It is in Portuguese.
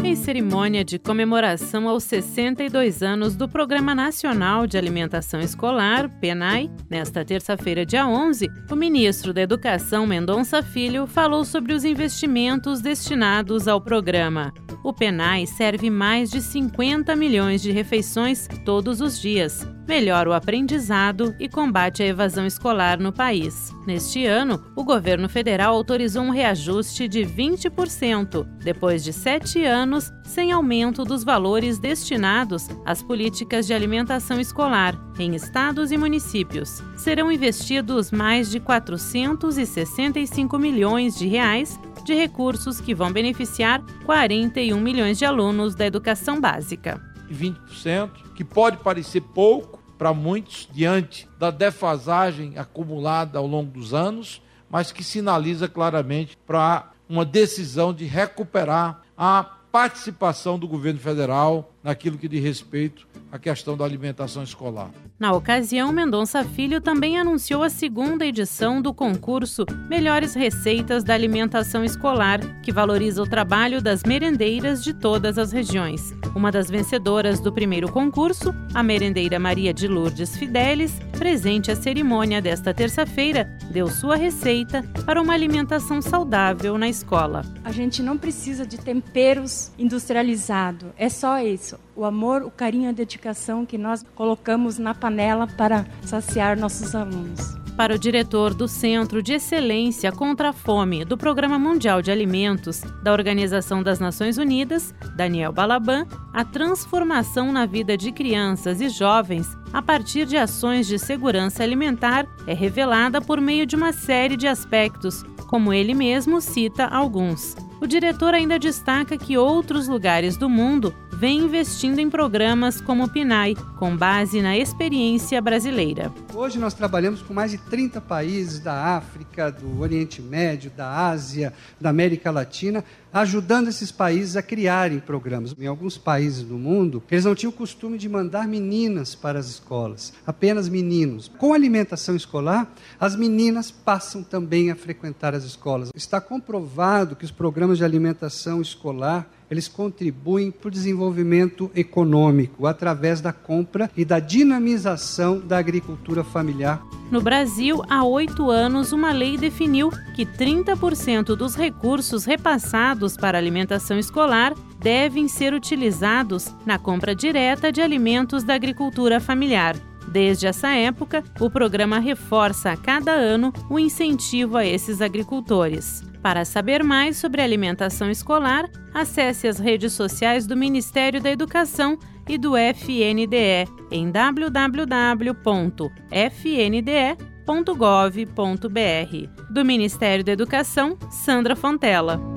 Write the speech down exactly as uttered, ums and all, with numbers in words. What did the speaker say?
Em cerimônia de comemoração aos sessenta e dois anos do Programa Nacional de Alimentação Escolar, PENAE, nesta terça-feira, dia onze, o ministro da Educação, Mendonça Filho, falou sobre os investimentos destinados ao programa. O PENAE serve mais de cinquenta milhões de refeições todos os dias, melhora o aprendizado e combate a evasão escolar no país. Neste ano, o governo federal autorizou um reajuste de vinte por cento, depois de sete anos sem aumento dos valores destinados às políticas de alimentação escolar em estados e municípios. Serão investidos mais de quatrocentos e sessenta e cinco milhões de reais de recursos que vão beneficiar quarenta e um milhões de alunos da educação básica. vinte por cento, que pode parecer pouco para muitos diante da defasagem acumulada ao longo dos anos, mas que sinaliza claramente para uma decisão de recuperar a participação do governo federal naquilo que diz respeito à questão da alimentação escolar. Na ocasião, Mendonça Filho também anunciou a segunda edição do concurso Melhores Receitas da Alimentação Escolar, que valoriza o trabalho das merendeiras de todas as regiões. Uma das vencedoras do primeiro concurso, a merendeira Maria de Lourdes Fidelis, presente à cerimônia desta terça-feira, deu sua receita para uma alimentação saudável na escola. A gente não precisa de temperos industrializados, é só isso. O amor, o carinho e a dedicação que nós colocamos na panela para saciar nossos alunos. Para o diretor do Centro de Excelência contra a Fome do Programa Mundial de Alimentos da Organização das Nações Unidas, Daniel Balaban, a transformação na vida de crianças e jovens a partir de ações de segurança alimentar é revelada por meio de uma série de aspectos, como ele mesmo cita alguns. O diretor ainda destaca que outros lugares do mundo vêm investindo em programas como o PNAE, com base na experiência brasileira. Hoje nós trabalhamos com mais de trinta países da África, do Oriente Médio, da Ásia, da América Latina, ajudando esses países a criarem programas. Em alguns países do mundo, eles não tinham o costume de mandar meninas para as escolas, apenas meninos. Com a alimentação escolar, as meninas passam também a frequentar as escolas. Está comprovado que os programas de alimentação escolar eles contribuem para o desenvolvimento econômico através da compra e da dinamização da agricultura familiar. No Brasil, há oito anos, uma lei definiu que trinta por cento dos recursos repassados para a alimentação escolar devem ser utilizados na compra direta de alimentos da agricultura familiar. Desde essa época, o programa reforça a cada ano o incentivo a esses agricultores. Para saber mais sobre alimentação escolar, acesse as redes sociais do Ministério da Educação e do F N D E em w w w ponto f n d e ponto gov ponto b r. Do Ministério da Educação, Sandra Fontela.